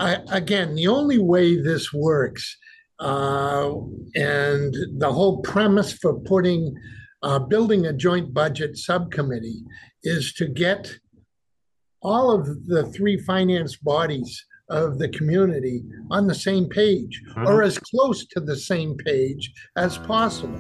again, the only way this works, uh, and the whole premise for building a joint budget subcommittee is to get all of the three finance bodies of the community on the same page or Mhm. as close to the same page as possible.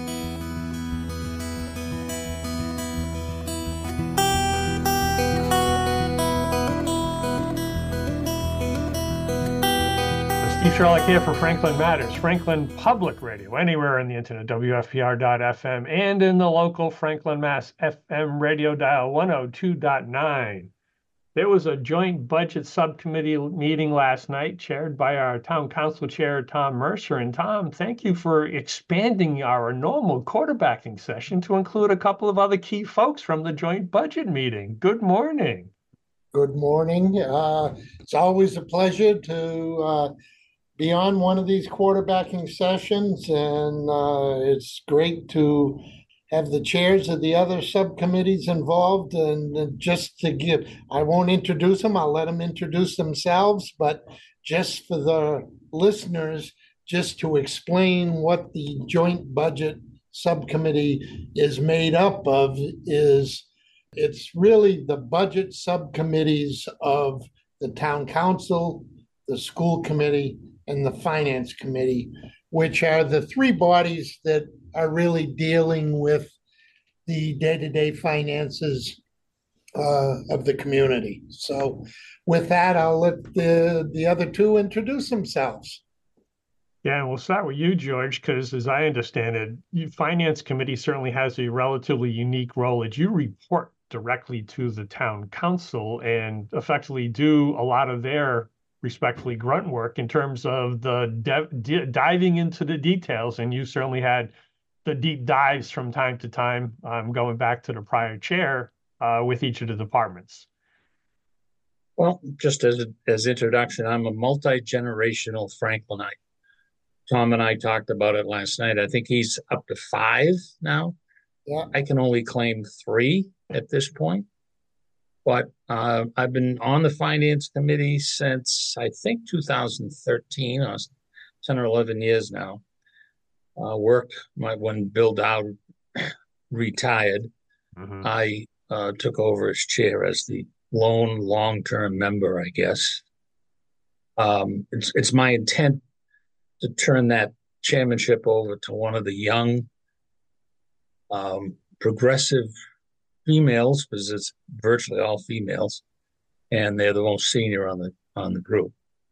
Steve Sherlock here for Franklin Matters, Franklin Public Radio, anywhere on the internet, WFPR.FM, and in the local Franklin, Mass. FM radio dial 102.9. There was a joint budget subcommittee meeting last night, chaired by our town council chair, Tom Mercer. And Tom, thank you for expanding our normal quarterbacking session to include a couple of other key folks from the joint budget meeting. Good morning. Good morning. It's always a pleasure to be on one of these quarterbacking sessions, and it's great to have the chairs of the other subcommittees involved. And just to give, I won't introduce them, I'll let them introduce themselves, but just for the listeners, just to explain what the joint budget subcommittee is made up of is it's really the budget subcommittees of the town council, the school committee, and the finance committee, which are the three bodies that are really dealing with the day-to-day finances of the community. So with that, I'll let the other two introduce themselves. Yeah, and we'll start with you, George, because as I understand it, Finance Committee certainly has a relatively unique role that you report directly to the town council and effectively do a lot of their respectfully grunt work in terms of the diving into the details. And you certainly had the deep dives from time to time, going back to the prior chair with each of the departments. Well, just as introduction, I'm a multi-generational Franklinite. Tom and I talked about it last night. I think he's up to 5 now. Yeah. I can only claim 3 at this point. But I've been on the finance committee since, I think, 2013. I was 10 or 11 years now. Worked when Bill Dowd retired. Mm-hmm. I took over as chair as the lone long-term member, I guess. It's my intent to turn that chairmanship over to one of the young, progressive females, because it's virtually all females, and they're the most senior on the group.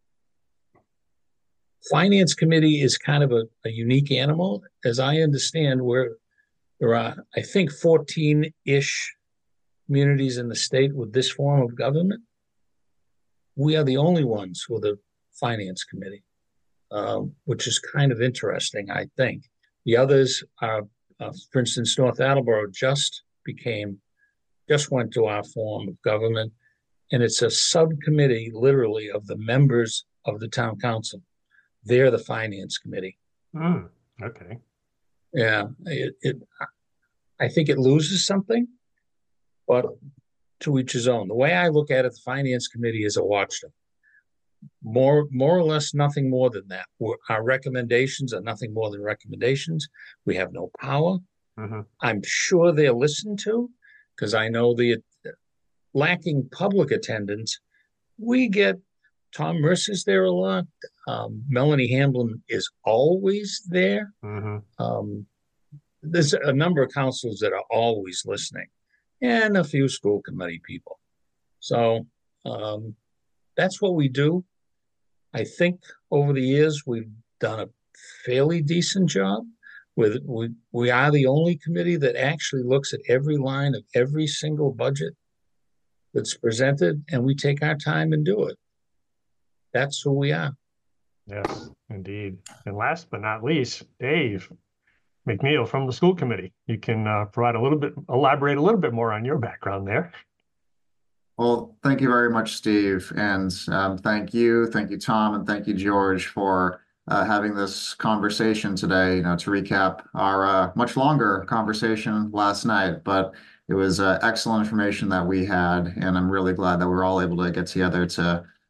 Finance committee is kind of a unique animal, as I understand, where there are, I think, 14-ish communities in the state with this form of government. We are the only ones with a finance committee, which is kind of interesting, I think. The others are, for instance, North Attleboro just went to our form of government, and it's a subcommittee, literally, of the members of the town council. They're the finance committee. Okay. Yeah, I think it loses something, but to each his own. The way I look at it, the finance committee is a watchdog. More or less, nothing more than that. Our recommendations are nothing more than recommendations. We have no power. Mm-hmm. I'm sure they're listened to, because I know the lacking public attendance. We get Tom Mercer's there a lot. Melanie Hamblin is always there. Mm-hmm. There's a number of councilors that are always listening, and a few school committee people. So that's what we do. I think over the years we've done a fairly decent job. We are the only committee that actually looks at every line of every single budget that's presented, and we take our time and do it. That's who we are. Yes, indeed. And last but not least, Dave McNeil from the school committee. You can elaborate a little bit more on your background there. Well, thank you very much, Steve. And thank you, Tom, and thank you, George, for having this conversation today, to recap our much longer conversation last night. But it was excellent information that we had, and I'm really glad that we're all able to get together to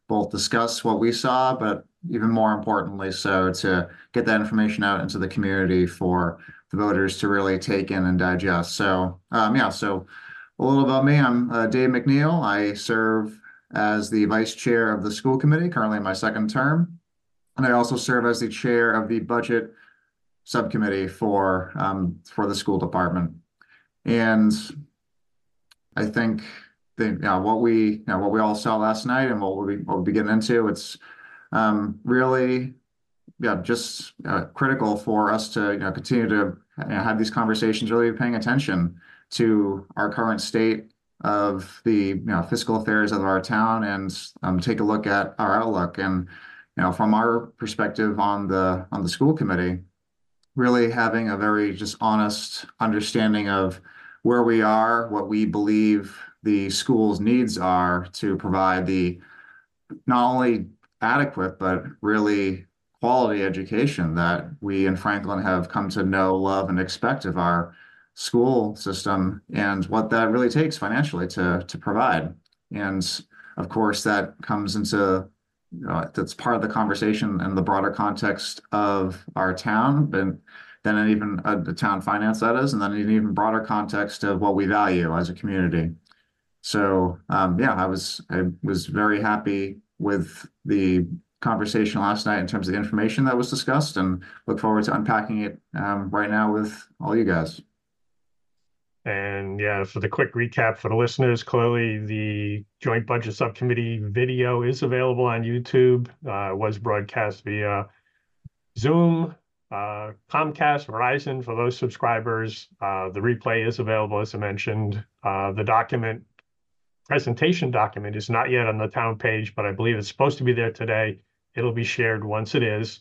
both discuss what we saw, but even more importantly, so to get that information out into the community for the voters to really take in and digest. So, yeah, so a little about me. I'm Dave McNeil. I serve as the vice chair of the school committee, currently in my second term. And I also serve as the chair of the budget subcommittee for the school department. And I think what we all saw last night and what we'll be getting into, it's really just critical for us to continue to have these conversations, really paying attention to our current state of the fiscal affairs of our town, and take a look at our outlook. And from our perspective on the school committee, really having a very just honest understanding of where we are, what we believe the school's needs are to provide the not only adequate but really quality education that we in Franklin have come to know, love, and expect of our school system, and what that really takes financially to provide. And of course, that comes into that's part of the conversation in the broader context of our town, but then even the town finance, that is, and then an even broader context of what we value as a community. So yeah, I was very happy with the conversation last night in terms of the information that was discussed, and look forward to unpacking it right now with all you guys. And yeah, for the quick recap for the listeners, clearly the Joint Budget Subcommittee video is available on YouTube. It was broadcast via Zoom, Comcast, Verizon for those subscribers. The replay is available, as I mentioned. The presentation document is not yet on the town page, but I believe it's supposed to be there today. It'll be shared once it is.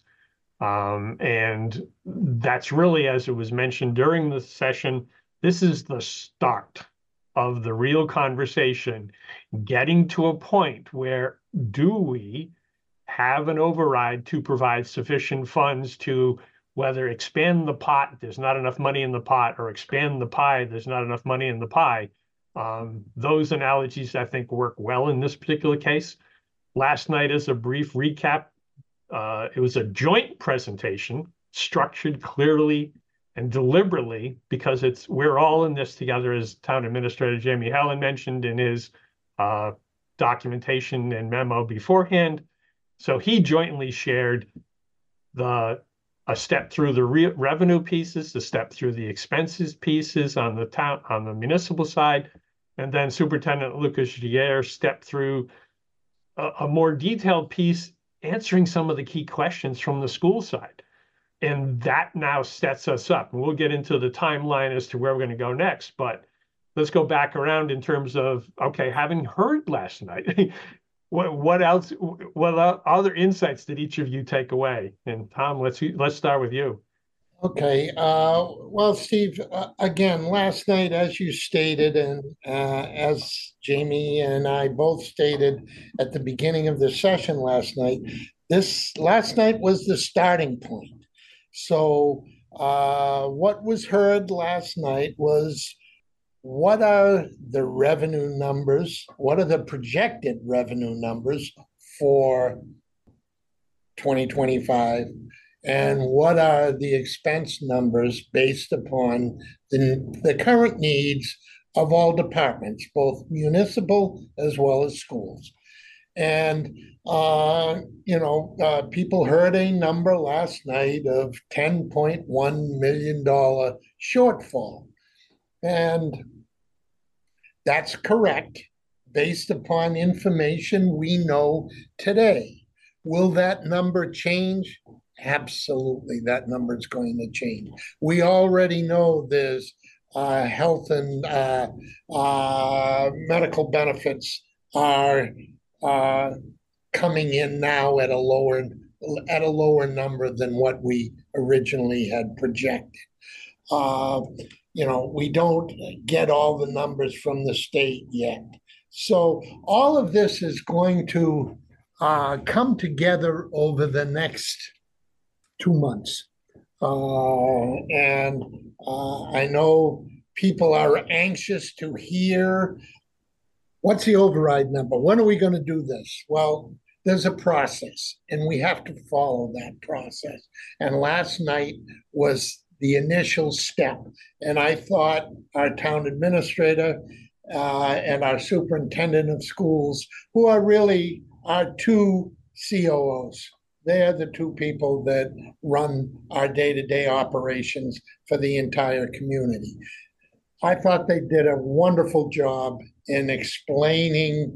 And that's really, as it was mentioned during the session, this is the start of the real conversation, getting to a point where do we have an override to provide sufficient funds to whether expand the pot, there's not enough money in the pot, or expand the pie, there's not enough money in the pie. Those analogies, I think, work well in this particular case. Last night, as a brief recap, it was a joint presentation, structured clearly and deliberately, because we're all in this together, as Town Administrator Jamie Helen mentioned in his documentation and memo beforehand. So he jointly shared a step through the revenue pieces, a step through the expenses pieces on the municipal side, and then Superintendent Lucas Gier stepped through a more detailed piece, answering some of the key questions from the school side. And that now sets us up. And we'll get into the timeline as to where we're going to go next. But let's go back around in terms of, okay, having heard last night, what else? What other insights did each of you take away? And Tom, let's start with you. Okay. Well, Steve, again, last night, as you stated, and as Jamie and I both stated at the beginning of the session last night, this last night was the starting point. So what was heard last night was, what are the revenue numbers? What are the projected revenue numbers for 2025? And what are the expense numbers based upon the current needs of all departments, both municipal as well as schools? And people heard a number last night of $10.1 million shortfall. And that's correct based upon information we know today. Will that number change? Absolutely, that number is going to change. We already know there's health and medical benefits are coming in now at a lower number than what we originally had projected. We don't get all the numbers from the state yet. So all of this is going to come together over the next 2 months. And I know people are anxious to hear, what's the override number? When are we going to do this? Well, there's a process, and we have to follow that process. And last night was the initial step. And I thought our town administrator and our superintendent of schools, who are really our two COOs, they're the two people that run our day-to-day operations for the entire community. I thought they did a wonderful job in explaining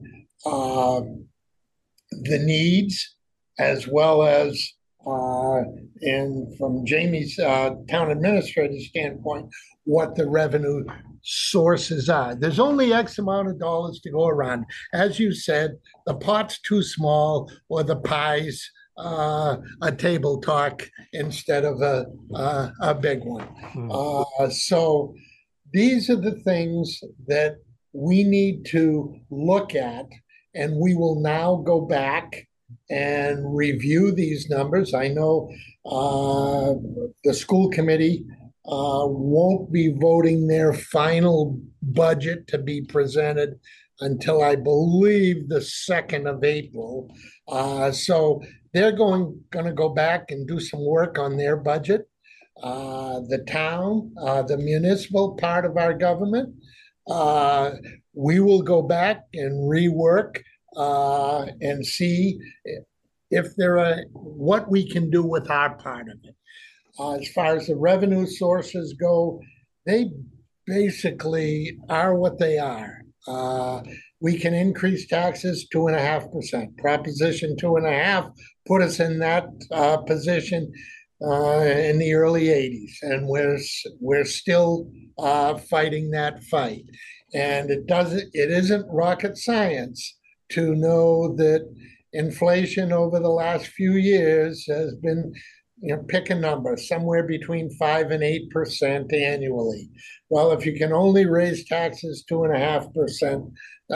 the needs, as well as, and from Jamie's town administrator standpoint, what the revenue sources are. There's only X amount of dollars to go around. As you said, the pot's too small, or the pie's a table talk instead of a big one. So these are the things that we need to look at, and we will now go back and review these numbers. I know the school committee won't be voting their final budget to be presented until, I believe, the 2nd of April. So they're going to go back and do some work on their budget. The town, the municipal part of our government, we will go back and rework and see if there are what we can do with our part of it. As far as the revenue sources go, they basically are what they are. We can increase taxes 2.5%. Proposition 2.5 put us in that position in the early 80s, and we're still fighting that fight. And it isn't rocket science to know that inflation over the last few years has been, pick a number, somewhere between 5 and 8% annually. Well, if you can only raise taxes 2.5%,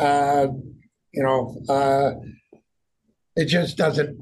it just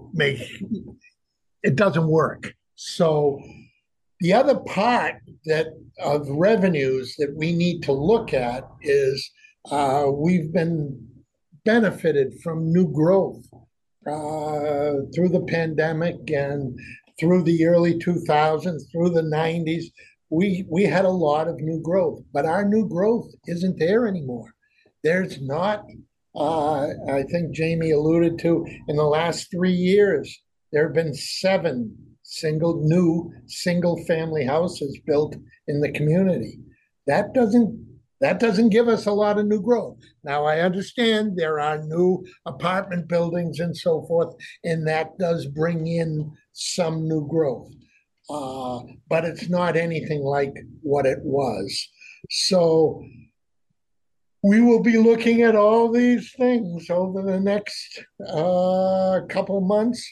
doesn't work. So the other part of revenues that we need to look at is we've been benefited from new growth through the pandemic and through the early 2000s, through the 90s. We had a lot of new growth, but our new growth isn't there anymore. There's not, I think Jamie alluded to, in the last 3 years, there have been 7 single-family houses built in the community. That doesn't give us a lot of new growth. Now, I understand there are new apartment buildings and so forth, and that does bring in some new growth. But it's not anything like what it was. So we will be looking at all these things over the next couple months.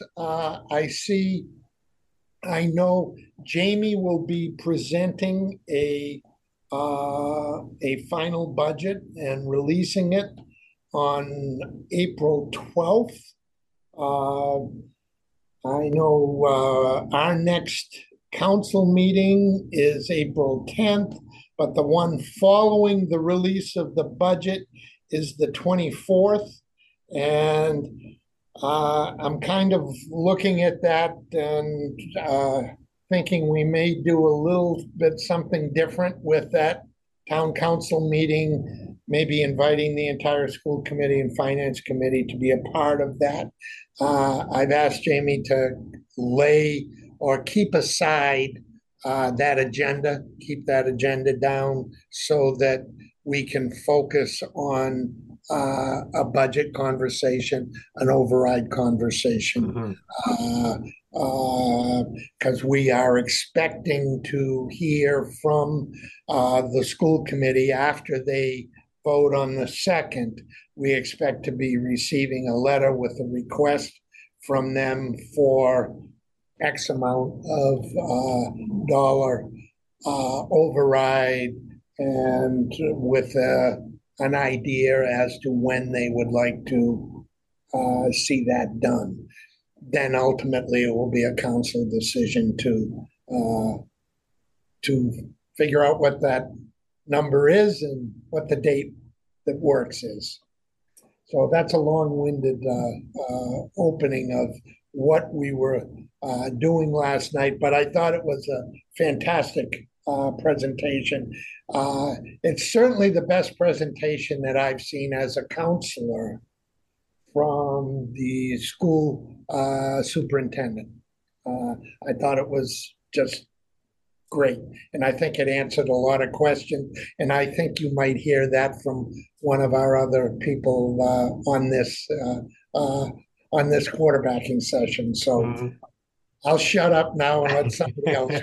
I know Jamie will be presenting a final budget and releasing it on April 12th. I know our next council meeting is April 10th, but the one following the release of the budget is the 24th. And I'm kind of looking at that and thinking we may do a little bit something different with that town council meeting, maybe inviting the entire school committee and finance committee to be a part of that. I've asked Jamie to lay or keep aside keep that agenda down so that we can focus on a budget conversation, an override conversation, because we are expecting to hear from the school committee after they vote on the 2nd. We expect to be receiving a letter with a request from them for X amount of dollar override, and with an idea as to when they would like to see that done. Then ultimately it will be a council decision to figure out what that number is and what the date that works is. So that's a long-winded opening of what we were doing last night, but I thought it was a fantastic presentation. It's certainly the best presentation that I've seen as a counselor from the school superintendent. I thought it was just great. And I think it answered a lot of questions. And I think you might hear that from one of our other people on this quarterbacking session. So Mhm. I'll shut up now and let somebody else.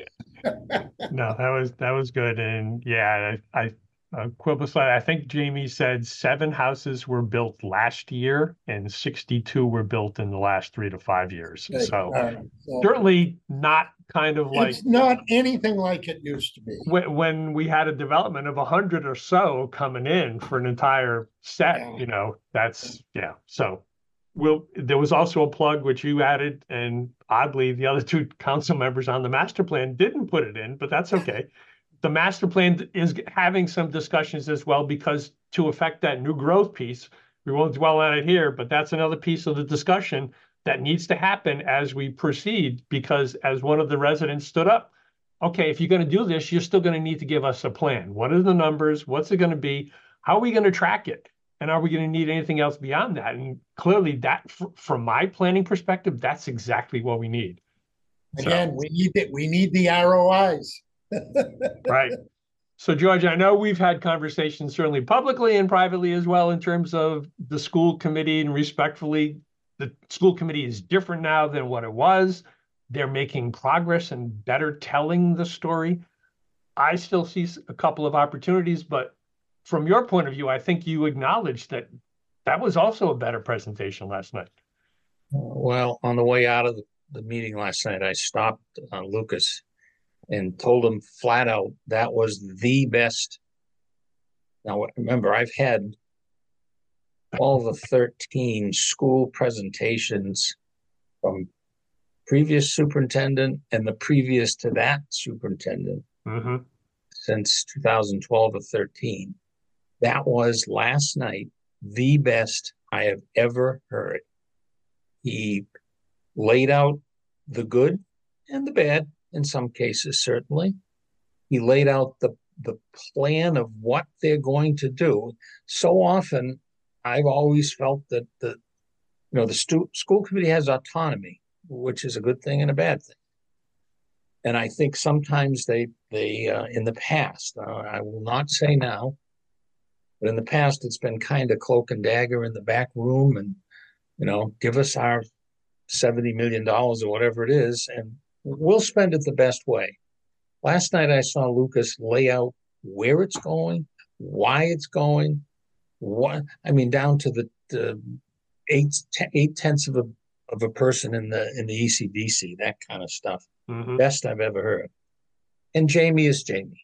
No, that was good. And yeah, I quibble slightly. I think Jamie said 7 houses were built last year and 62 were built in the last 3 to 5 years. So So certainly not kind of like it's not anything like it used to be. when we had a development of 100 or so coming in for an entire set, Yeah. that's yeah. So there was also a plug which you added, and oddly, the other 2 council members on the master plan didn't put it in, but that's okay. The master plan is having some discussions as well, because to affect that new growth piece, we won't dwell on it here, but that's another piece of the discussion that needs to happen as we proceed, because as one of the residents stood up, okay, if you're going to do this, you're still going to need to give us a plan. What are the numbers? What's it going to be? How are we going to track it? And are we going to need anything else beyond that? And clearly that, from my planning perspective, that's exactly what we need. Again, we need it. We need the ROIs. Right. So, George, I know we've had conversations certainly publicly and privately as well in terms of the school committee, and respectfully, the school committee is different now than what it was. They're making progress and better telling the story. I still see a couple of opportunities, but from your point of view, I think you acknowledged that that was also a better presentation last night. Well, on the way out of the meeting last night, I stopped Lucas and told him flat out that was the best. Now, remember, I've had all the 13 school presentations from previous superintendent and the previous to that superintendent since 2012 or 13. That was last night the best I have ever heard. He laid out the good and the bad in some cases, certainly. He laid out the plan of what they're going to do. So often, I've always felt that the school committee has autonomy, which is a good thing and a bad thing. And I think sometimes they in the past, I will not say now, but in the past, it's been kind of cloak and dagger in the back room, and give us our $70 million or whatever it is, and we'll spend it the best way. Last night, I saw Lucas lay out where it's going, why it's going, down to the eight tenths of a person in the ECDC, that kind of stuff. Best I've ever heard. And Jamie is Jamie.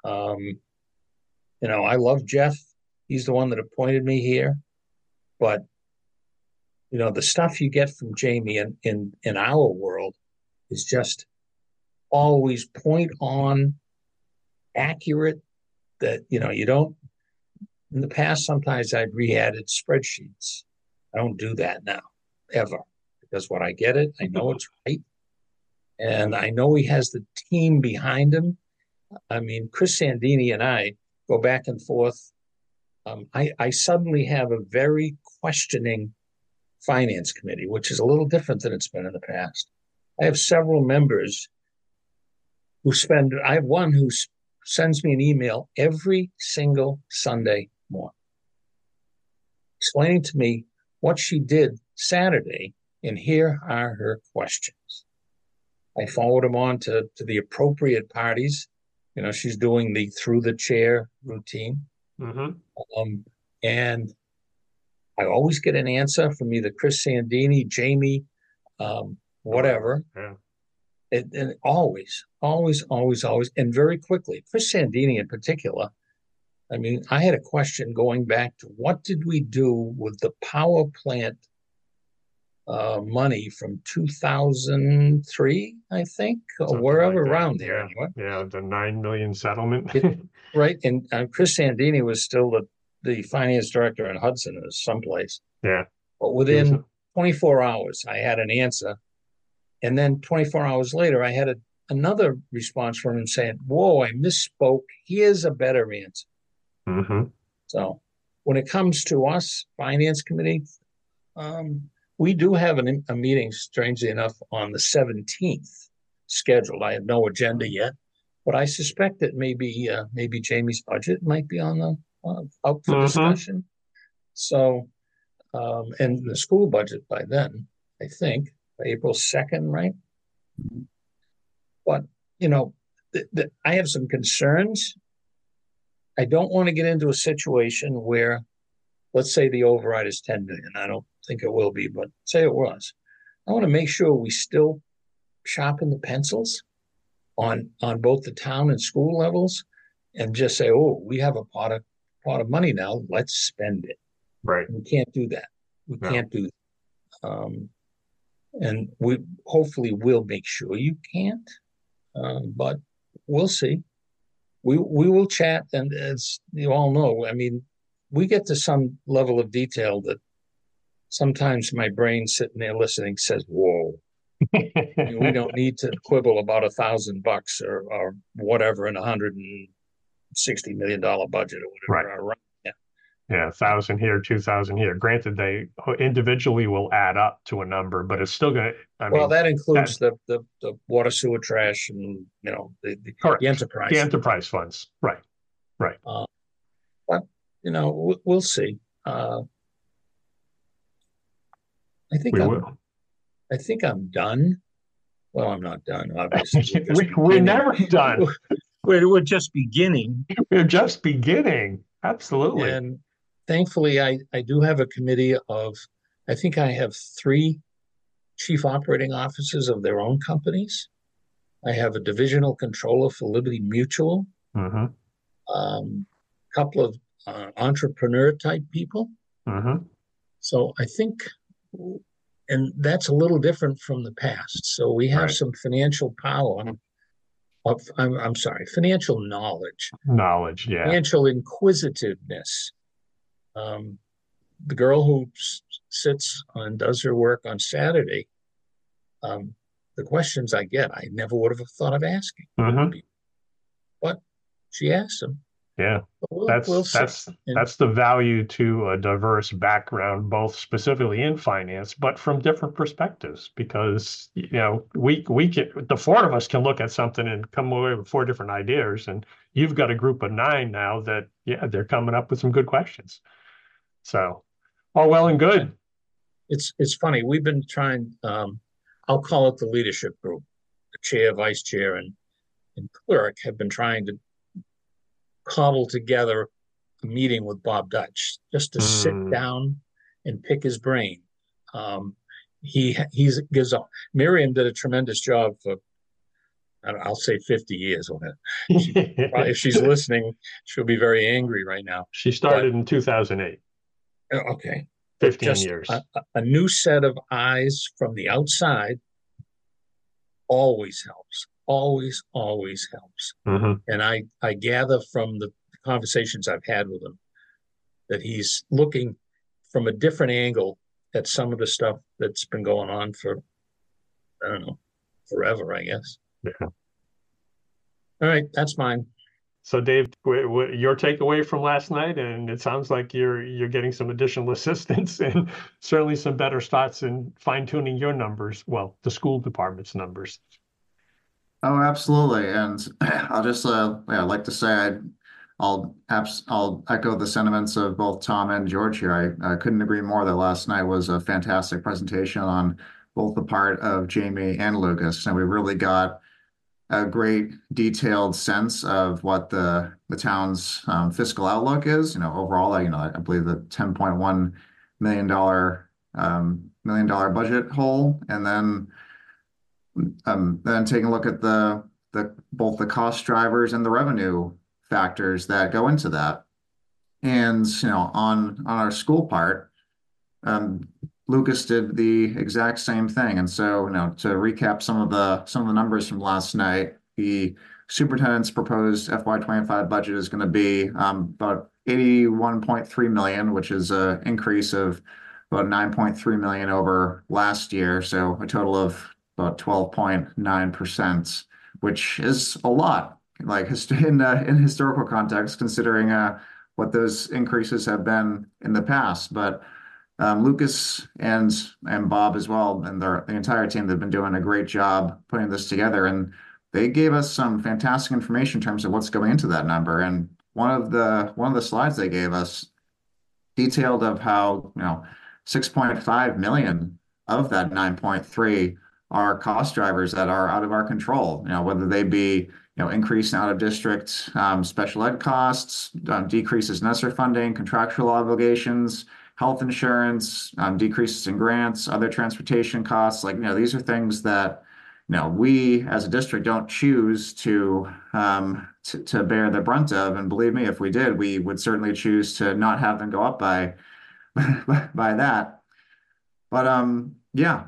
I love Jeff. He's the one that appointed me here. But, the stuff you get from Jamie in our world is just always point on, accurate, that, you don't, in the past, sometimes I'd re-added spreadsheets. I don't do that now, ever, because when I get it, I know it's right. And I know he has the team behind him. I mean, Chris Sandini and I go back and forth. I suddenly have a very questioning finance committee, which is a little different than it's been in the past. I have several members I have one who sends me an email every single Sunday morning explaining to me what she did Saturday, and here are her questions. I forward them on to the appropriate parties. She's doing the through the chair routine. And I always get an answer from either Chris Sandini, Jamie, whatever. Yeah. And always, and very quickly. Chris Sandini in particular, I had a question going back to what did we do with the power plant money from 2003, I think, or Something wherever like that. around there. Yeah, the $9 million settlement. Right, and Chris Sandini was still the finance director in Hudson is someplace. Yeah. But within 24 hours, I had an answer. And then 24 hours later, I had another response from him saying, whoa, I misspoke. Here's a better answer. Mm-hmm. So when it comes to us, Finance Committee, we do have a meeting, strangely enough, on the 17th scheduled. I have no agenda yet, but I suspect that maybe Jamie's budget might be on the up for discussion. So, and the school budget by then, I think, April 2nd, right? But, I have some concerns. I don't want to get into a situation where, let's say the override is 10 million. I don't think it will be, but say it was. I want to make sure we still sharpen the pencils on both the town and school levels and just say, oh, we have a pot of money now. Let's spend it. Right. We can't do that. We can't do that. And we hopefully will make sure you can't, but we'll see. We will chat, and as you all know, I mean, we get to some level of detail that sometimes my brain sitting there listening says, whoa, we don't need to quibble about $1,000 or whatever in $160 million budget or whatever. Right. Yeah, 1,000 here, 2,000 here. Granted, they individually will add up to a number, but it's still going to. Well, that includes the water, sewer, trash, and the enterprise. The enterprise funds, right. But we'll see. I think I'm done. Well, I'm not done, obviously. We're never done. We're just beginning. We're just beginning. Absolutely. And thankfully, I do have a committee of, I think I have 3 chief operating officers of their own companies. I have a divisional controller for Liberty Mutual, couple of entrepreneur type people. So I think, and that's a little different from the past. So we have some financial power. I'm sorry, financial knowledge. Financial inquisitiveness. The girl who sits and does her work on Saturday, the questions I get, I never would have thought of asking. But she asked them. Yeah, that's the value to a diverse background, both specifically in finance, but from different perspectives. Because we can, the 4 of us can look at something and come away with 4 different ideas, and you've got a group of 9 now that they're coming up with some good questions. So, all well and good. It's funny. We've been trying. I'll call it the leadership group. The chair, vice chair, and clerk have been trying to cobble together a meeting with Bob Dutch just to sit down and pick his brain. Miriam did a tremendous job for, I'll say 50 years on it. If she's listening, she'll be very angry right now. She started in 2008. Okay. 15 years. A new set of eyes from the outside always helps. Always helps. And I gather from the conversations I've had with him that he's looking from a different angle at some of the stuff that's been going on for, I don't know, forever, I guess. Yeah. All right, that's mine. So, Dave, your takeaway from last night, and it sounds like you're getting some additional assistance and certainly some better thoughts in fine-tuning your numbers, well, the school department's numbers. Oh, absolutely. And I'll just like to say I'll echo the sentiments of both Tom and George here. I couldn't agree more that last night was a fantastic presentation on both the part of Jamie and Lucas. And we really got a great detailed sense of what the town's fiscal outlook is. Overall, I believe the $10.1 million budget hole, and then taking a look at both the cost drivers and the revenue factors that go into that. And on our school part, Lucas did the exact same thing. And so to recap some of the numbers from last night, the superintendent's proposed FY25 budget is going to be about 81.3 million, which is an increase of about 9.3 million over last year. So a total of about 12.9%, which is a lot, like in historical context, considering what those increases have been in the past. But Lucas and Bob as well, and the entire team, they've been doing a great job putting this together, and they gave us some fantastic information in terms of what's going into that number. And one of the slides they gave us detailed of how 6.5 million of that 9.3 are cost drivers that are out of our control. Whether they be increase in out of district special ed costs, decreases in ESSER funding, contractual obligations, health insurance, decreases in grants, other transportation costs. These are things that we as a district don't choose to bear the brunt of. And believe me, if we did, we would certainly choose to not have them go up by by that. But yeah,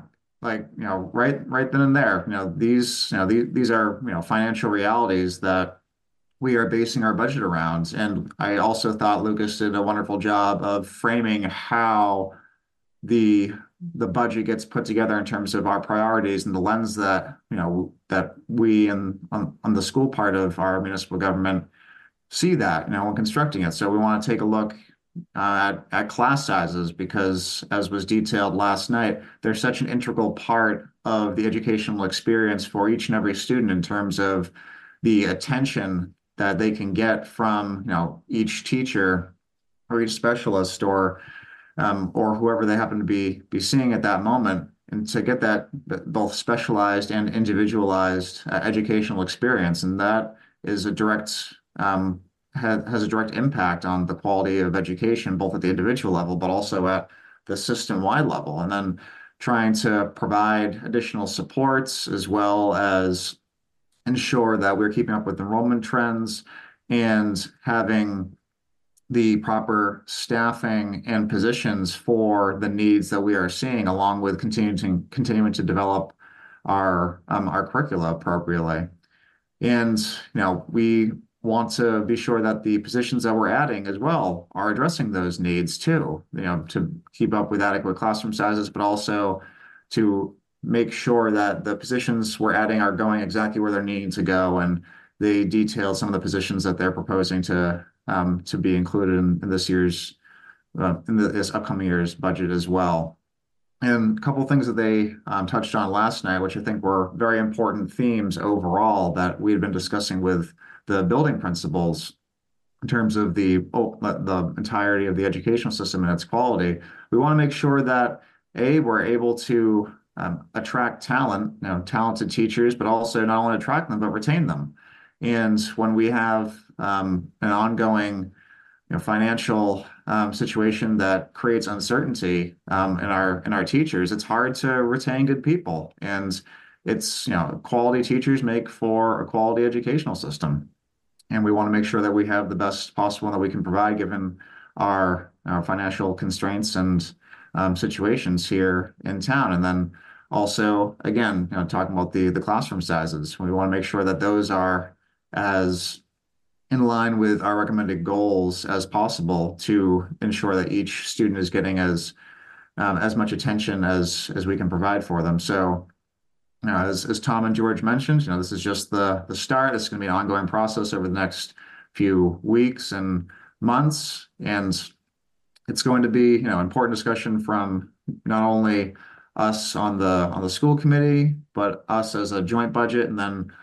right then and there, these are financial realities that we are basing our budget around. And I also thought Lucas did a wonderful job of framing how the budget gets put together in terms of our priorities and the lens that that we on the school part of our municipal government see that when constructing it. So we want to take a look at class sizes, because as was detailed last night, they're such an integral part of the educational experience for each and every student in terms of the attention that they can get from each teacher or each specialist or whoever they happen to be seeing at that moment, and to get that both specialized and individualized educational experience. And that is a direct has a direct impact on the quality of education, both at the individual level, but also at the system-wide level. And then trying to provide additional supports, as well as ensure that we're keeping up with enrollment trends and having the proper staffing and positions for the needs that we are seeing, along with continuing to develop our curricula appropriately. And we want to be sure that the positions that we're adding as well are addressing those needs too, to keep up with adequate classroom sizes, but also to make sure that the positions we're adding are going exactly where they're needing to go. And they detailed some of the positions that they're proposing to be included in this upcoming year's budget as well. And a couple of things that they touched on last night, which I think were very important themes overall that we had been discussing with the building principals in terms of the entirety of the educational system and its quality. We want to make sure that we're able to attract talented teachers, but also not only attract them, but retain them. And when we have an ongoing financial situation that creates uncertainty in our teachers, it's hard to retain good people. And it's quality teachers make for a quality educational system. And we want to make sure that we have the best possible that we can provide, given our financial constraints and situations here in town. And then also, again, talking about the classroom sizes, we want to make sure that those are as in line with our recommended goals as possible, to ensure that each student is getting as much attention as we can provide for them. So, as Tom and George mentioned, this is just the start. It's going to be an ongoing process over the next few weeks and months, and it's going to be important discussion from not only us on the school committee, but us as a joint budget, and then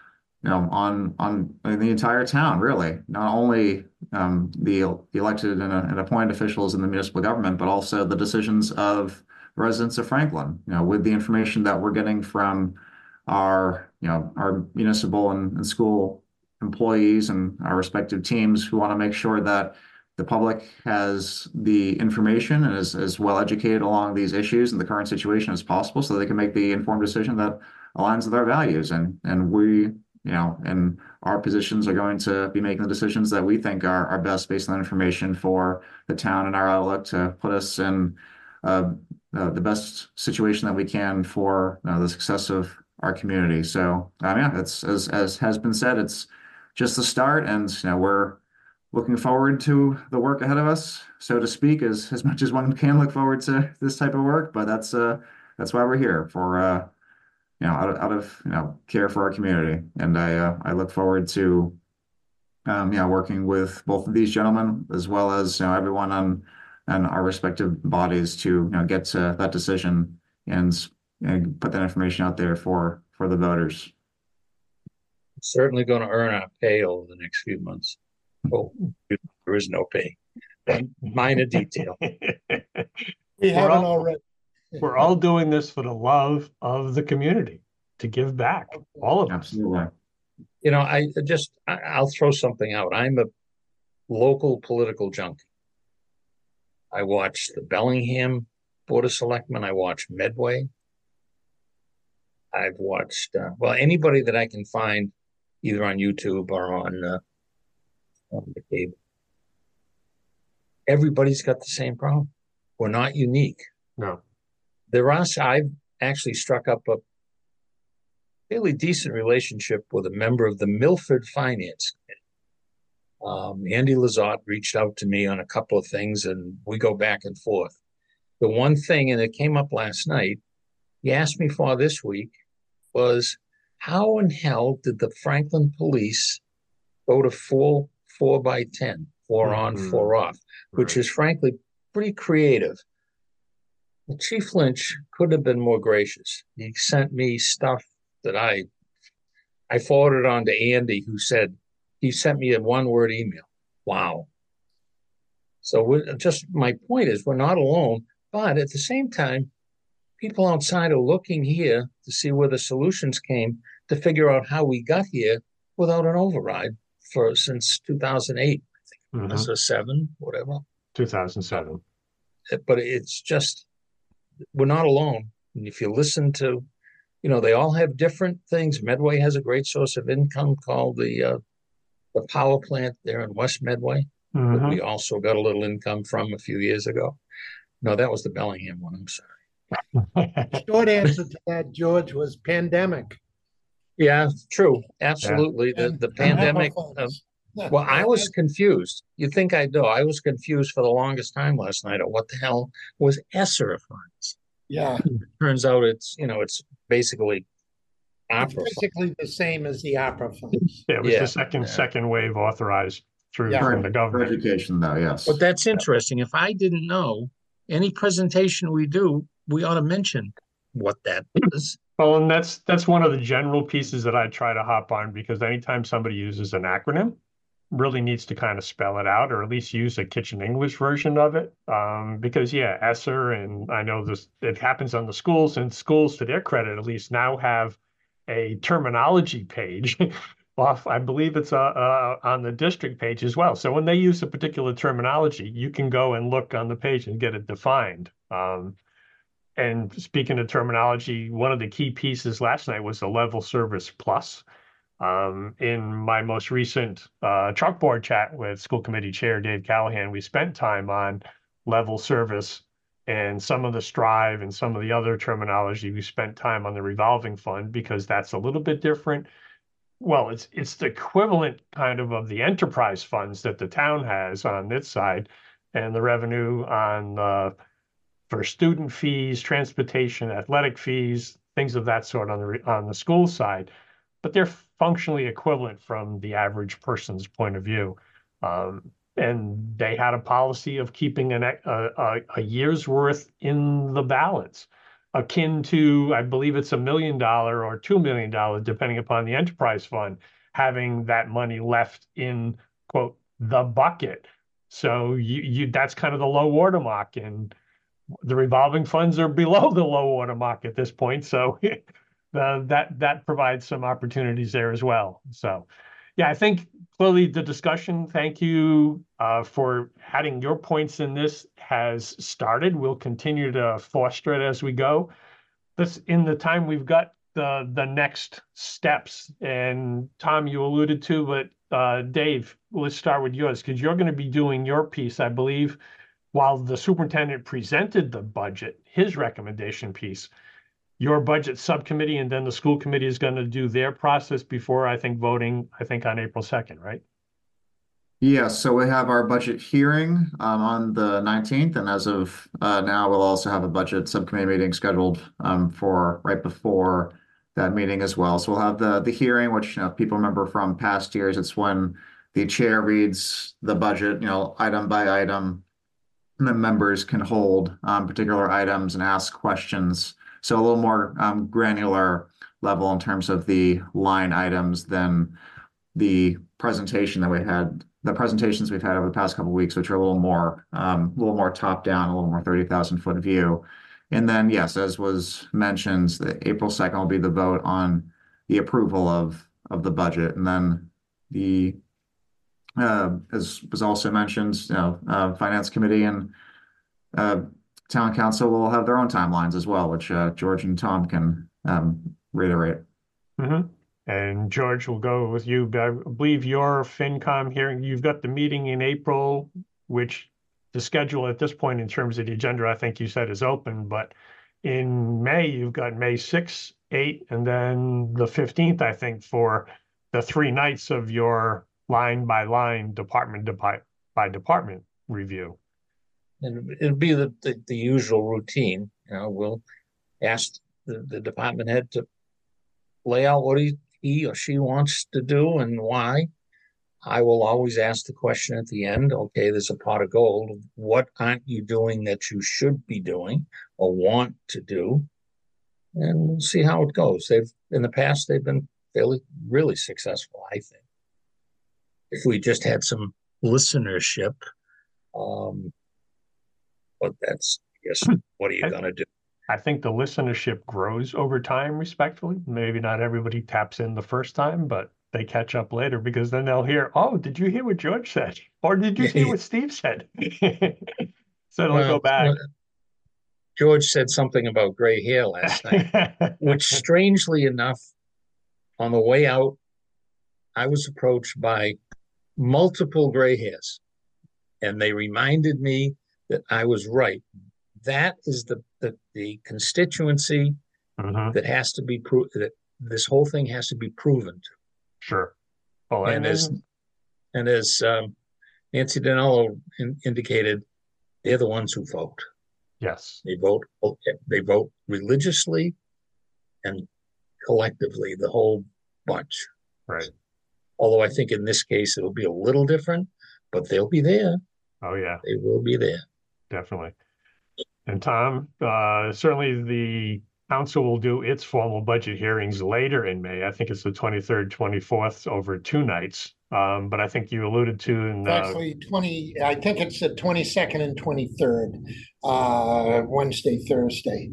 on the entire town, really, not only the elected and appointed officials in the municipal government, but also the decisions of residents of Franklin. With the information that we're getting from our municipal and school employees and our respective teams, we want to make sure that the public has the information and is well educated along these issues and the current situation as possible, so they can make the informed decision that aligns with our values. And we, and our positions are going to be making the decisions that we think are best based on that information for the town and our outlook, to put us in the best situation that we can for the success of our community. So yeah, it's as has been said, it's just the start, and we're looking forward to the work ahead of us, so to speak, as much as one can look forward to this type of work. But that's why we're here for out of care for our community, and I look forward to working with both of these gentlemen as well as everyone on and our respective bodies to get to that decision and put that information out there for the voters. Certainly going to earn our pay over the next few months. Oh, there is no pay. Minor detail. We haven't already. We're all doing this for the love of the community, to give back, all of us. Absolutely. I'll throw something out. I'm a local political junkie. I watch the Bellingham Board of Selectmen. I watch Medway. I've watched, anybody that I can find either on YouTube or on the cable. Everybody's got the same problem. We're not unique. No. I've actually struck up a fairly decent relationship with a member of the Milford Finance Committee. Andy Lizotte reached out to me on a couple of things, and we go back and forth. The one thing, and it came up last night, he asked me for this week, was how in hell did the Franklin police go to 4x10, 4 on, 4 off, which is frankly pretty creative. Well, Chief Lynch couldn't have been more gracious. He sent me stuff that I forwarded on to Andy, who said he sent me a one-word email. Wow. So my point is, we're not alone, but at the same time, people outside are looking here to see where the solutions came to figure out how we got here without an override since 2008. I think it was 7, whatever. 2007. But it's just, we're not alone. And if you listen to, they all have different things. Medway has a great source of income called the power plant there in West Medway. That we also got a little income from a few years ago. No, that was the Bellingham one. I'm sorry. Short answer to that, George, was pandemic. Yeah, true. Absolutely. Yeah. The pandemic. Well, I was confused. You'd think I know. I was confused for the longest time last night of what the hell was ESSER funds. Yeah. Turns out it's basically It's basically the same as the opera funds. Yeah, it was the second wave authorized through from the government. For education, though, yes. But that's interesting. If I didn't know, any presentation we do, we ought to mention what that is. Well, and that's one of the general pieces that I try to hop on, because anytime somebody uses an acronym, really needs to kind of spell it out, or at least use a kitchen English version of it. Because ESSER, and I know it happens on the schools, and schools, to their credit, at least now have a terminology page off. I believe it's on the district page as well. So when they use a particular terminology, you can go and look on the page and get it defined. And speaking of terminology, one of the key pieces last night was the level service plus. In my most recent chalkboard chat with school committee chair Dave Callahan, we spent time on level service and some of the Strive and some of the other terminology. We spent time on the revolving fund, because that's a little bit different. Well, it's the equivalent kind of the enterprise funds that the town has on its side, and the revenue on for student fees, transportation, athletic fees, things of that sort on the school side. But they're functionally equivalent from the average person's point of view. And they had a policy of keeping a year's worth in the balance, akin to, I believe it's $1 million or $2 million, depending upon the enterprise fund, having that money left in, quote, the bucket. So that's kind of the low water mark, and the revolving funds are below the low water mark at this point. So that provides some opportunities there as well. So, yeah, I think clearly the discussion, thank you for adding your points in this, has started. We'll continue to foster it as we go. This, in the time we've got, the next steps, and Tom, you alluded to, but Dave, let's start with yours, because you're going to be doing your piece, I believe, while the superintendent presented the budget, his recommendation piece. Your budget subcommittee and then the school committee is going to do their process before, I think, voting, on April 2nd, right? Yes, so we have our budget hearing on the 19th, and as of now, we'll also have a budget subcommittee meeting scheduled for right before that meeting as well. So we'll have the hearing, which if people remember from past years, it's when the chair reads the budget, item by item, and the members can hold particular items and ask questions. So a little more granular level in terms of the line items than the presentations we've had over the past couple of weeks, which are a little more top down, a little more 30,000 foot view. And then, yes, as was mentioned, the April 2nd will be the vote on the approval of the budget. And then as was also mentioned, Finance Committee and Town Council will have their own timelines as well, which George and Tom can reiterate. Mm-hmm. And George, will go with you. I believe your FinCom hearing, you've got the meeting in April, which the schedule at this point in terms of the agenda, I think you said is open, but in May, you've got May 6th, 8th, and then the 15th, I think, for the 3 nights of your line by line, department by department review. And it'll be the usual routine. We'll ask the department head to lay out what he or she wants to do and why. I will always ask the question at the end, okay, there's a pot of gold. What aren't you doing that you should be doing or want to do? And we'll see how it goes. In the past, they've been really successful, I think. If we just had some listenership, but that's, I guess, what are you going to do? I think the listenership grows over time, respectfully. Maybe not everybody taps in the first time, but they catch up later because then they'll hear, oh, did you hear what George said? Or did you hear what Steve said? So they'll go back. George said something about gray hair last night, which strangely enough, on the way out, I was approached by multiple gray hairs, and they reminded me that I was right. That is the constituency that has to be proved, that this whole thing has to be proven to. Sure. Well, and as Nancy Dinello indicated, they're the ones who vote. Yes. They vote religiously and collectively, the whole bunch. Right. Although I think in this case it'll be a little different, but they'll be there. Oh yeah. They will be there. Definitely. And Tom, certainly the council will do its formal budget hearings later in May. I think it's the 23rd, 24th over 2 nights. But I think you alluded to actually I think it's the 22nd and 23rd, Wednesday, Thursday.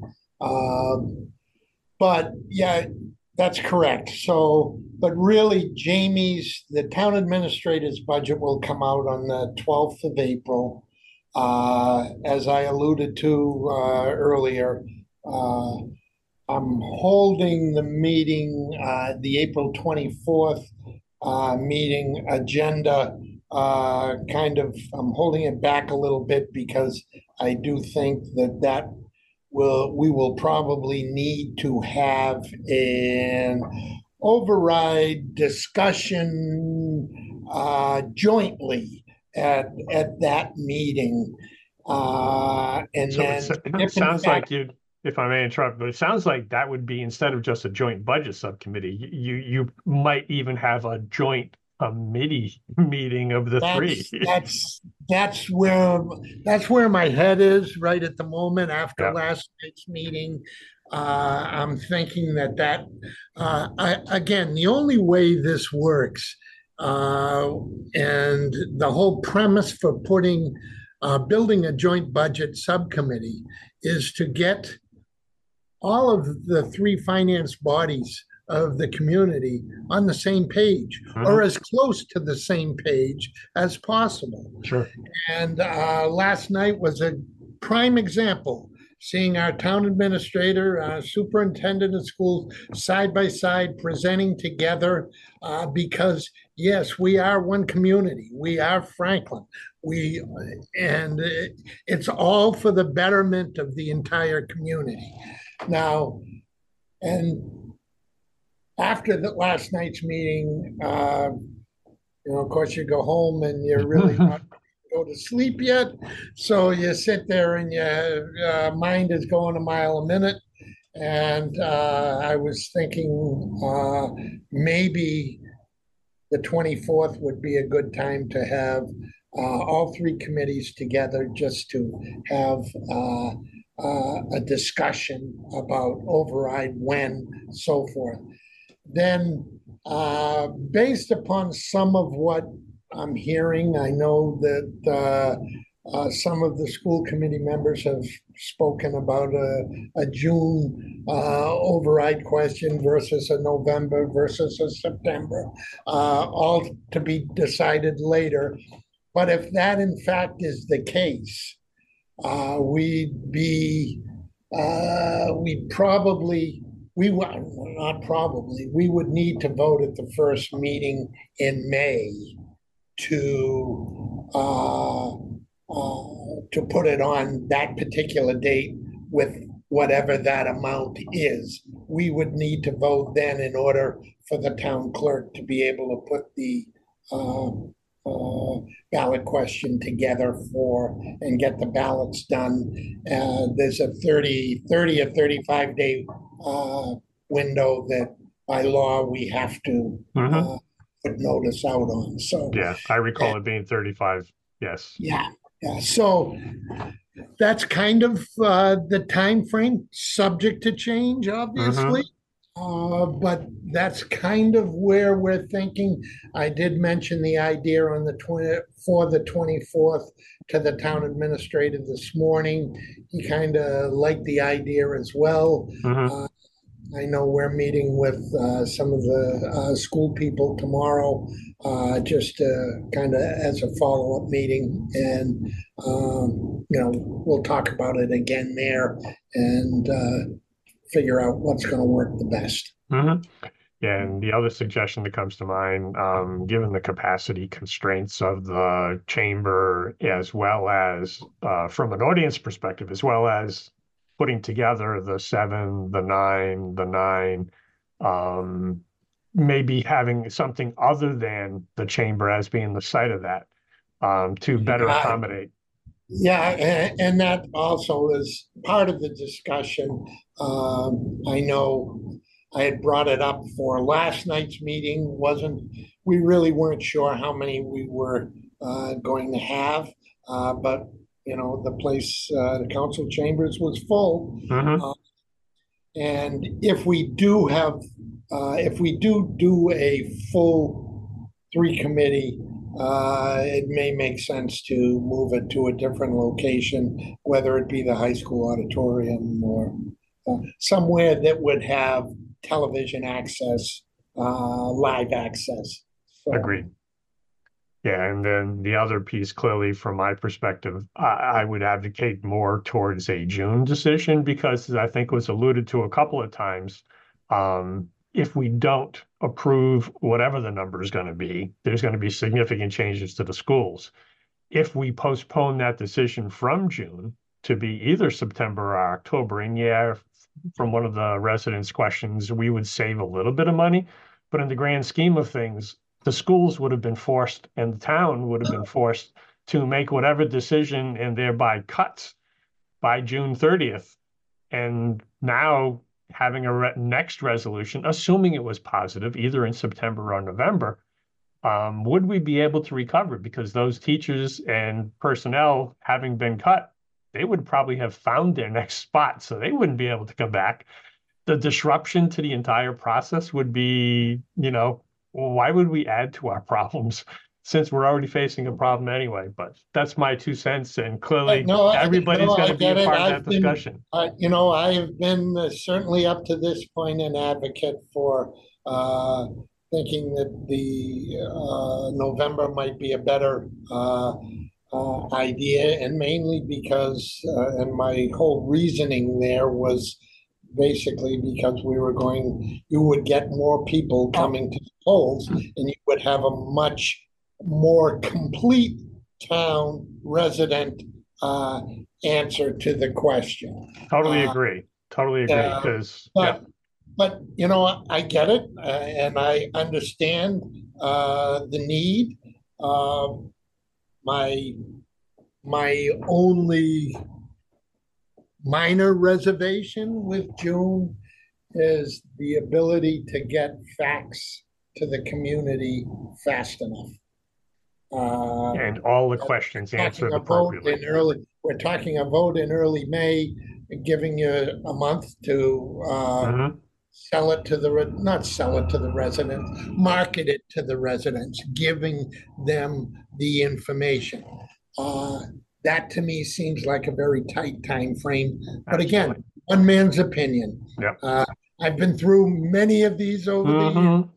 But yeah, that's correct. So, but really the town administrator's budget will come out on the 12th of April. As I alluded to earlier, I'm holding the meeting, the April 24th meeting agenda. I'm holding it back a little bit because I do think that we will probably need to have an override discussion jointly at that meeting. And so then it sounds like if I may interrupt, but it sounds like that would be, instead of just a joint budget subcommittee, you might even have a joint committee meeting of the 3. That's where my head is right at the moment after last night's meeting. I'm thinking that again, the only way this works, and the whole premise for building a joint budget subcommittee is to get all of the 3 finance bodies of the community on the same page, or as close to the same page as possible. Sure. And last night was a prime example, seeing our town administrator, superintendent of schools side by side presenting together, because yes, we are one community. We are Franklin. And it's all for the betterment of the entire community. Now, and after last night's meeting, of course, you go home and you're really not go to sleep yet. So you sit there and your mind is going a mile a minute. And I was thinking maybe the 24th would be a good time to have all three committees together just to have a discussion about override, when, so forth. Then, based upon some of what I'm hearing, I know that some of the school committee members have spoken about a June override question versus a November versus a September, all to be decided later. But if that in fact is the case, we'd be, we'd probably, we would not probably, we would need to vote at the first meeting in May to put it on that particular date with whatever that amount is. We would need to vote then in order for the town clerk to be able to put the ballot question together for and get the ballots done. There's a 30 or 35 day window that by law we have to put notice out on. So yeah, I recall it being 35. Yes. Yeah. So that's kind of the time frame, subject to change, obviously. But that's kind of where we're thinking. I did mention the idea on the 24th to the town administrator this morning. He kind of liked the idea as well. I know we're meeting with some of the school people tomorrow, just kind of as a follow-up meeting, and we'll talk about it again there and figure out what's going to work the best. Yeah, and the other suggestion that comes to mind, given the capacity constraints of the chamber, as well as from an audience perspective, as well as putting together the 7, the 9, maybe having something other than the chamber as being the site of that to better accommodate. Yeah, and that also is part of the discussion. I know I had brought it up for last night's meeting. We really weren't sure how many we were going to have, but the place, the council chambers was full. And if we do do a full 3 committee, it may make sense to move it to a different location, whether it be the high school auditorium or somewhere that would have television access, live access. So, agreed. Yeah, and then the other piece, clearly from my perspective, I would advocate more towards a June decision, because I think was alluded to a couple of times. If we don't approve whatever the number is going to be, there's going to be significant changes to the schools. If we postpone that decision from June to be either September or October, and yeah, from one of the residents' questions, we would save a little bit of money, but in the grand scheme of things, the schools would have been forced and the town would have been forced to make whatever decision and thereby cuts by June 30th. And now having a next resolution, assuming it was positive, either in September or November, would we be able to recover? Because those teachers and personnel, having been cut, they would probably have found their next spot, so they wouldn't be able to come back. The disruption to the entire process would be, why would we add to our problems since we're already facing a problem anyway? But that's my 2 cents, and clearly everybody's going to be a part of that discussion. I have been certainly up to this point an advocate for thinking that the November might be a better idea, and mainly because, and my whole reasoning there was basically because you would get more people coming to the polls, and you would have a much more complete town resident answer to the question. Totally agree. Because but I get it, and I understand the need. My my only minor reservation with June is the ability to get facts to the community fast enough. And all the questions answered appropriately. We're talking a vote in early May, giving you a month to sell it to not sell it to the residents, market it to the residents, giving them the information. That to me seems like a very tight time frame. But again, one man's opinion. Yeah. I've been through many of these over the years.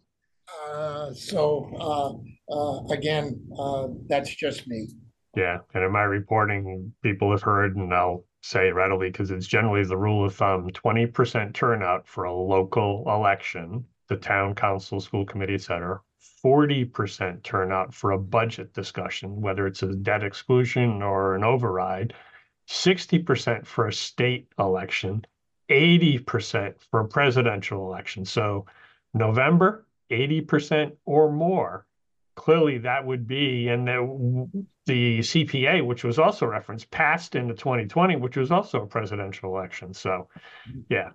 Again, that's just me. Yeah, and in my reporting, people have heard, and I'll say it readily because it's generally the rule of thumb, 20% turnout for a local election, the town council, school committee, et cetera, 40% turnout for a budget discussion, whether it's a debt exclusion or an override, 60% for a state election, 80% for a presidential election. So November, 80% or more. Clearly that would be, and the CPA, which was also referenced, passed into 2020, which was also a presidential election. So yeah,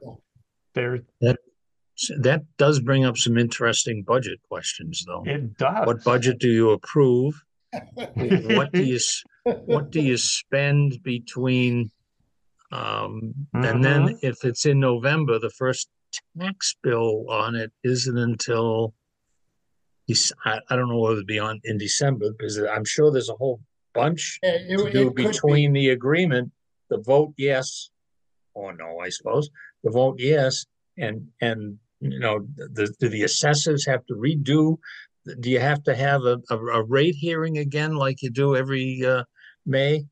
that does bring up some interesting budget questions, though. It does. What budget do you approve? What do you spend between and then if it's in November, the first tax bill on it isn't until I don't know whether it'll be in December, because I'm sure there's a whole bunch to do between the agreement, the vote yes or no, I suppose, the vote yes, and you know, do the assessors have to redo? Do you have to have a rate hearing again like you do every May?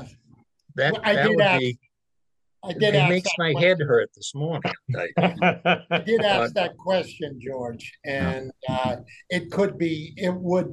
It makes my head hurt this morning. I did ask that question, George, and it would,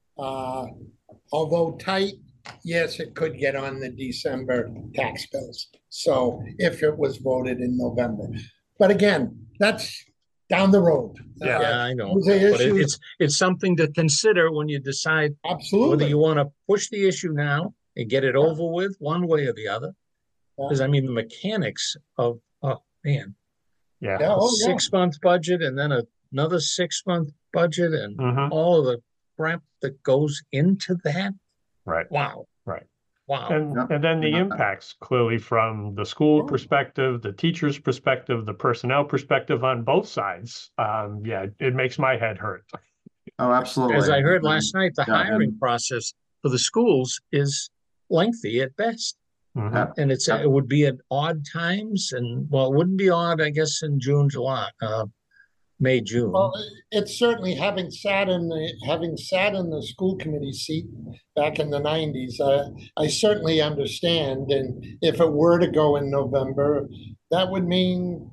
although tight, yes, it could get on the December tax bills. So if it was voted in November, but again, that's down the road. Yeah, I know. But it's something to consider when you decide whether you want to push the issue now and get it over with one way or the other. Because I mean, the mechanics of, oh man, 6-month budget and then another 6-month budget and all of the crap that goes into that. Right. Wow. Right. Wow. And then the impacts clearly from the school perspective, the teacher's perspective, the personnel perspective on both sides. It makes my head hurt. Oh, absolutely. As I heard last night, the hiring process for the schools is lengthy at best. And it would be at odd times, and well, it wouldn't be odd, I guess, in June, July, May, June. Well, it's certainly having sat in the school committee seat back in the 90s. I certainly understand, and if it were to go in November, that would mean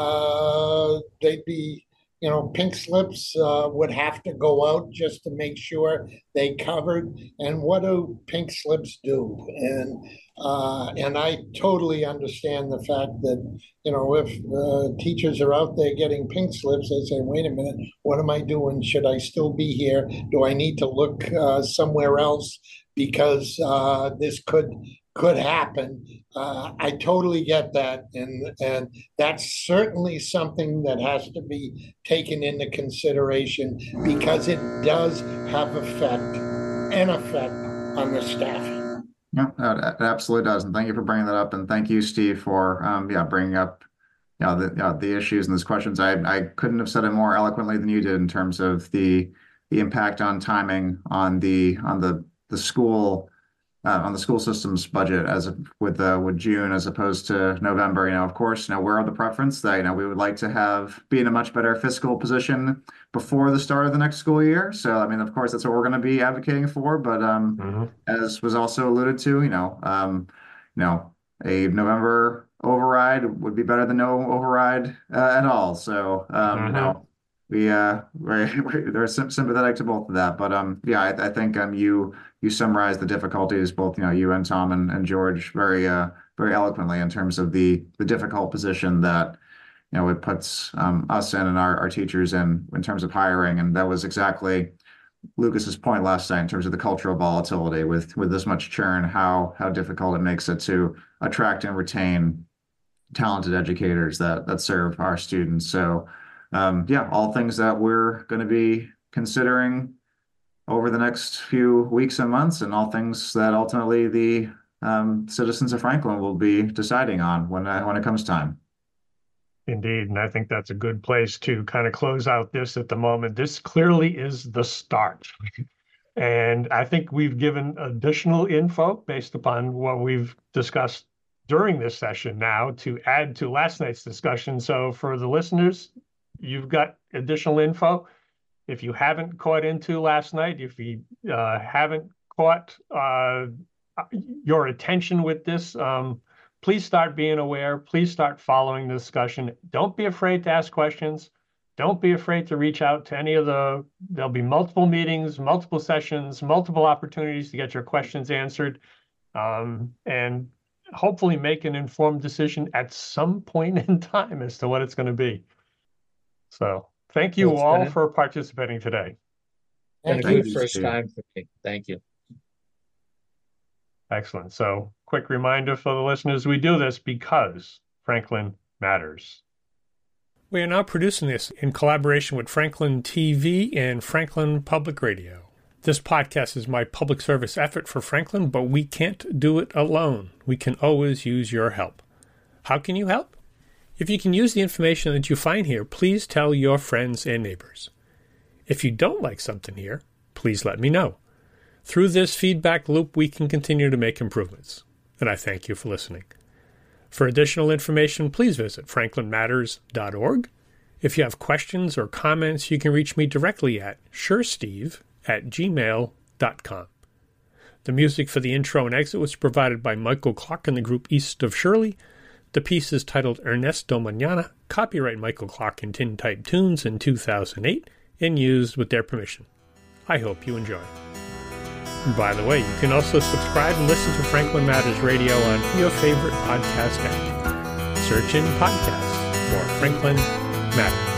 they'd be, pink slips would have to go out just to make sure they covered. And what do pink slips do? And I totally understand the fact that, if teachers are out there getting pink slips, they say, wait a minute, what am I doing? Should I still be here? Do I need to look somewhere else? Because this could happen. I totally get that. And that's certainly something that has to be taken into consideration because it does have an effect on the staffing. Yeah, it absolutely does. And thank you for bringing that up. And thank you, Steve, for bringing up the issues and those questions. I couldn't have said it more eloquently than you did in terms of the impact on timing on the school system's budget with June as opposed to November. Of course, we're of the preference that we would like to be in a much better fiscal position before the start of the next school year. So I mean, of course, that's what we're going to be advocating for. But as was also alluded to, a November override would be better than no override at all. So we're sympathetic to both of that. But I think you summarized the difficulties, both you and Tom and George very eloquently in terms of the difficult position that it puts us in and our teachers in terms of hiring. And that was exactly Lucas's point last night in terms of the cultural volatility with this much churn, how difficult it makes it to attract and retain talented educators that serve our students. So yeah, all things that we're going to be considering over the next few weeks and months, and all things that ultimately the citizens of Franklin will be deciding on when it comes time. Indeed, and I think that's a good place to kind of close out this at the moment. This clearly is the start. And I think we've given additional info based upon what we've discussed during this session now to add to last night's discussion. So for the listeners, you've got additional info. If you haven't caught into last night, if you haven't caught your attention with this, please start being aware. Please start following the discussion. Don't be afraid to ask questions. Don't be afraid to reach out to any of there'll be multiple meetings, multiple sessions, multiple opportunities to get your questions answered, and hopefully make an informed decision at some point in time as to what it's going to be. So thank you all for participating today. Been a good first time for me. Thank you. Excellent. So quick reminder for the listeners, we do this because Franklin matters. We are now producing this in collaboration with Franklin TV and Franklin Public Radio. This podcast is my public service effort for Franklin, but we can't do it alone. We can always use your help. How can you help? If you can use the information that you find here, please tell your friends and neighbors. If you don't like something here, please let me know. Through this feedback loop, we can continue to make improvements, and I thank you for listening. For additional information, please visit franklinmatters.org. If you have questions or comments, you can reach me directly at suresteve@gmail.com. The music for the intro and exit was provided by Michael Clark and the group East of Shirley. The piece is titled Ernesto Mañana, copyright Michael Clark and Tintype Tunes in 2008, and used with their permission. I hope you enjoy. And by the way, you can also subscribe and listen to Franklin Matters Radio on your favorite podcast app. Search in podcasts for Franklin Matters.